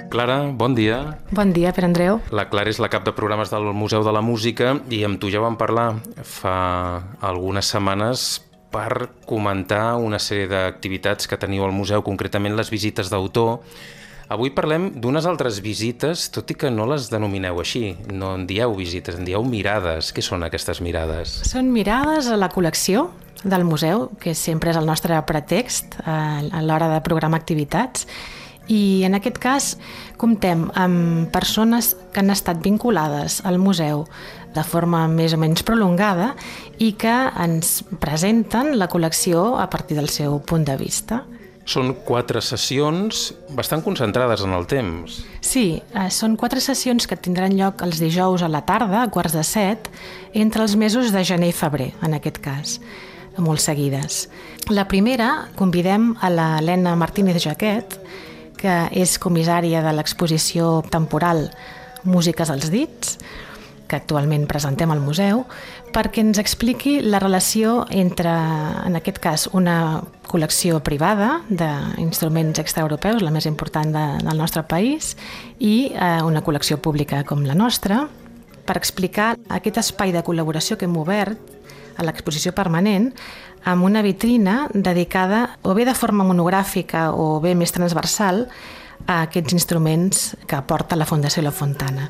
Clara, bon dia. Bon dia, Pere Andreu. La Clara és la cap de programes del Museu de la Música i amb tu ja vam parlar fa algunes setmanes per comentar una sèrie d'activitats que teniu al museu, concretament les visites d'autor. Avui parlem d'unes altres visites, tot i que no les denomineu així. No en dieu visites, en dieu mirades. Què són aquestes mirades? Són mirades a la col·lecció del museu, que sempre és el nostre pretext a l'hora de programar activitats. I en aquest cas comptem amb persones que han estat vinculades al museu de forma més o menys prolongada i que ens presenten la col·lecció a partir del seu punt de vista. Són 4 sessions bastant concentrades en el temps. Sí, són 4 sessions que tindran lloc els dijous a la tarda, a 6:45, entre els mesos de gener i febrer, en aquest cas, molt seguides. La primera, convidem a l'Helena Martínez Jaquet, que és comissària de l'exposició temporal Músiques als dits, que actualment presentem al museu, perquè ens expliqui la relació entre, en aquest cas, una col·lecció privada d'instruments extraeuropeus, la més important del nostre país, i una col·lecció pública com la nostra, per explicar aquest espai de col·laboració que hem obert a l'exposició permanent amb una vitrina dedicada o bé de forma monogràfica o bé més transversal a aquests instruments que porta la Fundació La Fontana.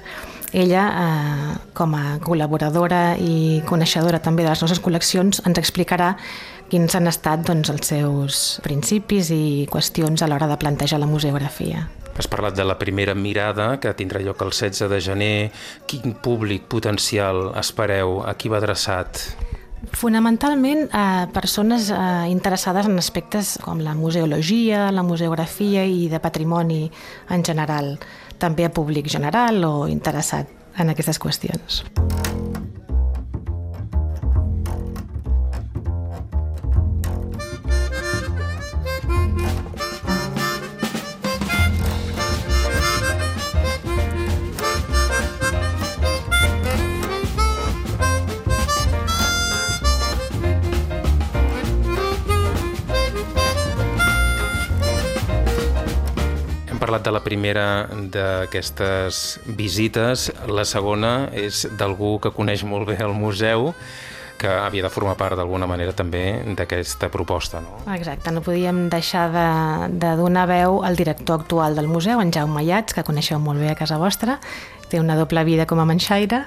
Ella, com a col·laboradora i coneixedora també de les nostres col·leccions, ens explicarà quins han estat els seus principis i qüestions a l'hora de plantejar la museografia. Has parlat de la primera mirada, que tindrà lloc el 16 de gener. Quin públic potencial espereu? A qui va adreçat? Fonamentalment a persones interessades en aspectes com la museologia, la museografia i de patrimoni en general, també a públic general o interessat en aquestes qüestions. Parlat de la primera d'aquestes visites, la segona és d'algú que coneix molt bé el museu, que havia de formar part d'alguna manera també d'aquesta proposta, no? Exacte, no podíem deixar de donar veu al director actual del museu, en Jaume Ayats, que coneixeu molt bé a casa vostra, té una doble vida com a manxaire,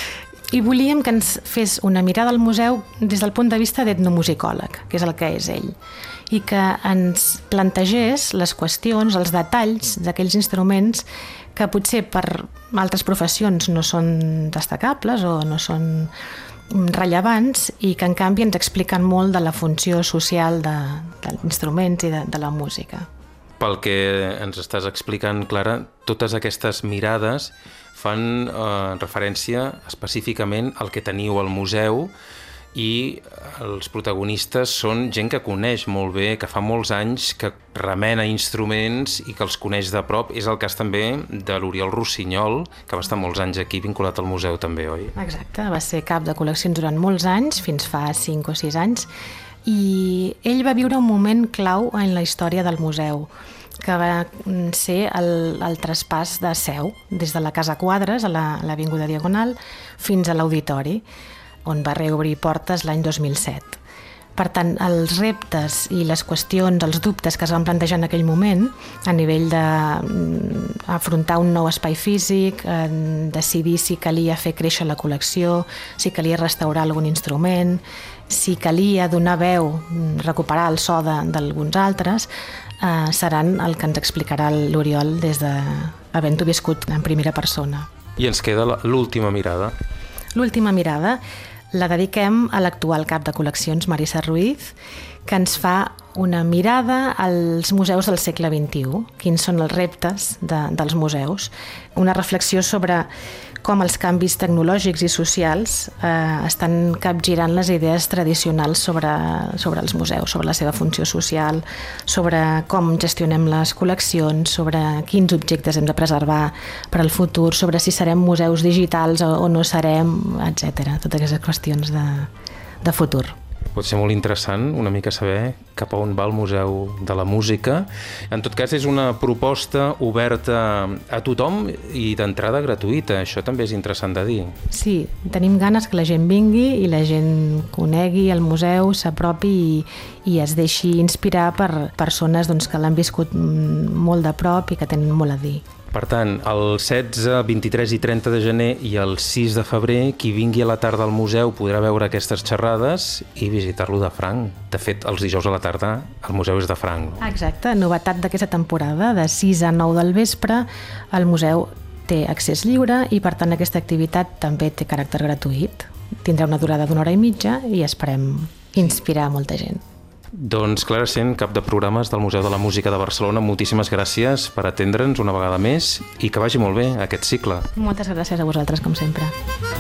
i volíem que ens fes una mirada al museu des del punt de vista d'etnomusicòleg, que és el que és ell, i que ens plantegés les qüestions, els detalls d'aquells instruments que potser per altres professions no són destacables o no són rellevants i que en canvi ens expliquen molt de la funció social dels instruments i de la música. Pel que ens estàs explicant, Clara, totes aquestes mirades fan referència específicament al que teniu al museu i els protagonistes són gent que coneix molt bé, que fa molts anys que remena instruments i que els coneix de prop. És el cas també de l'Oriol Rossinyol, que va estar molts anys aquí vinculat al museu també, oi? Exacte, va ser cap de col·leccions durant molts anys, fins fa 5 o 6 anys, i ell va viure un moment clau en la història del museu, que va ser el traspàs de seu, des de la Casa Quadres, a l'Avinguda Diagonal, fins a l'Auditori, on va reobrir portes l'any 2007. Per tant, els reptes i les qüestions, els dubtes que es van plantejar en aquell moment, a nivell d'afrontar un nou espai físic, decidir si calia fer créixer la col·lecció, si calia restaurar algun instrument, si calia donar veu, recuperar el so d'alguns altres, seran el que ens explicarà l'Oriol des d'havent-ho viscut en primera persona. I ens queda l'última mirada. L'última mirada la dediquem a l'actual cap de col·leccions, Marisa Ruiz, que ens fa una mirada als museus del segle XXI, quins són els reptes dels museus, una reflexió sobre com els canvis tecnològics i socials estan capgirant les idees tradicionals sobre els museus, sobre la seva funció social, sobre com gestionem les col·leccions, sobre quins objectes hem de preservar per al futur, sobre si serem museus digitals o no serem, etc. Totes aquestes qüestions de futur. Pot ser molt interessant una mica saber cap a on va el Museu de la Música. En tot cas, és una proposta oberta a tothom i d'entrada gratuïta. Això també és interessant de dir. Sí, tenim ganes que la gent vingui i la gent conegui el museu, s'apropi i es deixi inspirar per persones que l'han viscut molt de prop i que tenen molt a dir. Per tant, el 16, 23 i 30 de gener i el 6 de febrer, qui vingui a la tarda al museu podrà veure aquestes xerrades i visitar-lo de franc. De fet, els dijous a la tarda el museu és de franc. Exacte, novetat d'aquesta temporada, de 6 a 9 del vespre, el museu té accés lliure i per tant aquesta activitat també té caràcter gratuït. Tindrà una durada d'1 hora i mitja i esperem inspirar molta gent. Doncs Clara Cent, cap de programes del Museu de la Música de Barcelona, moltíssimes gràcies per atendre'ns una vegada més i que vagi molt bé aquest cicle. Moltes gràcies a vosaltres, com sempre.